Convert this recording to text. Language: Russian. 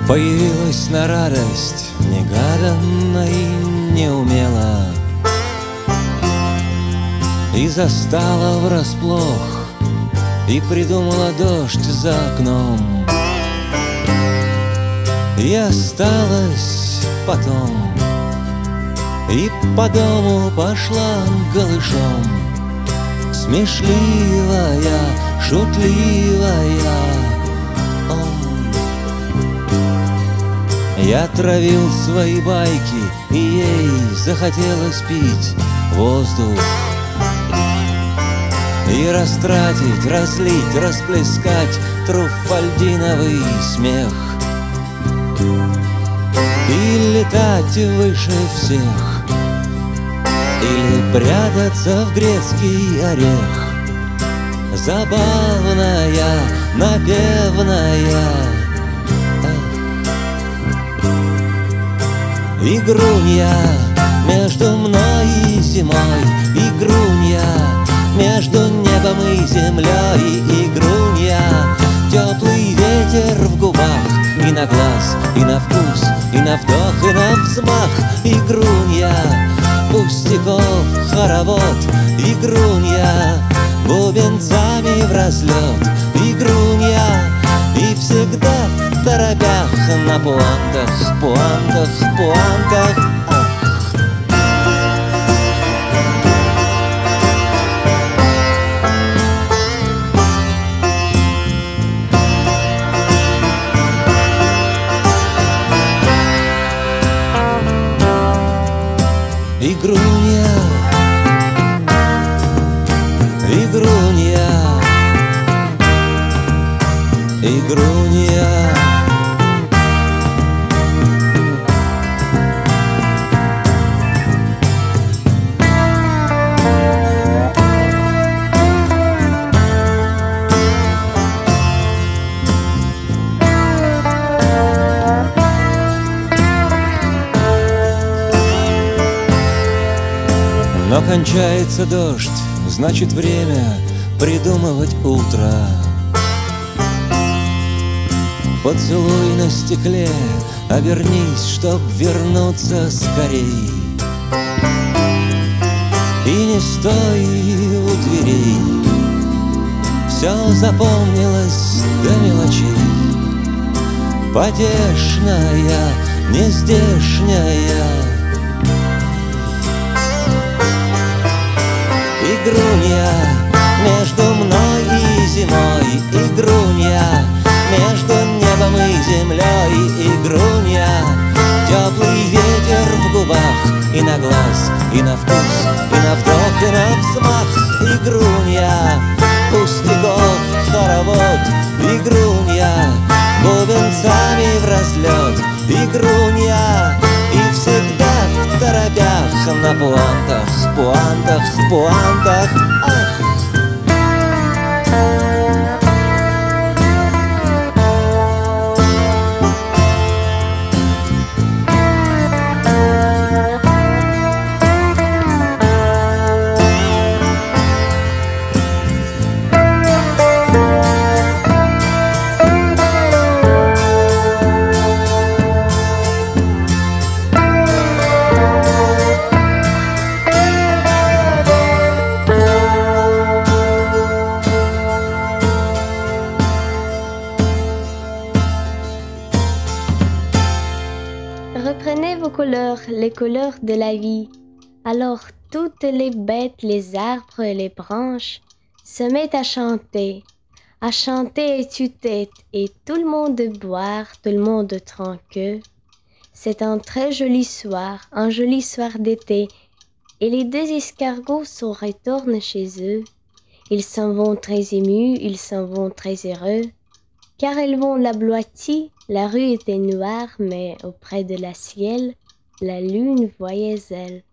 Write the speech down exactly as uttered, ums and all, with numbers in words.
Появилась на радость негаданно и неумело, и застала врасплох, и придумала дождь за окном. И осталась потом, и по дому пошла голышом, смешливая, шутливая. Я травил свои байки, и ей захотелось пить воздух и растратить, разлить, расплескать труффальдиновый смех и летать выше всех, или прятаться в грецкий орех. Забавная, напевная, игрунья между мной и зимой, игрунья между небом и землей, игрунья. Теплый ветер в губах, и на глаз, и на вкус, и на вдох, и на взмах, игрунья. Пустяков хоровод, игрунья, бубенцами в разлет, игрунья. И всегда в торопях, на пуантах, пуантах, пуантах. Ах. Игрунья, игрунья, игрунья. Но кончается дождь, значит время придумывать утро. Поцелуй на стекле, обернись, чтоб вернуться скорей. И не стой у дверей, все запомнилось до мелочей. Потешная, нездешняя игрунья между мной и зимой, игрунья между небом и землей, игрунья. Теплый ветер в губах, и на глаз, и на вкус, и на вдох, и на взмах, игрунья. Пустяков хоровод, игрунья, бубенцами в разлет, игрунья. И всегда в торопях, на пуантах, пуантах, пуантах. Ах. Reprenez vos couleurs, les couleurs de la vie. Alors toutes les bêtes, les arbres et les branches se mettent à chanter, à chanter et tue-tête, et tout le monde boire, tout le monde tranquille. C'est un très joli soir, un joli soir d'été, et les deux escargots se retournent chez eux. Ils s'en vont très émus, ils s'en vont très heureux, car ils vont la Bloitie. La rue était noire, mais auprès de la ciel, la lune voyait elle.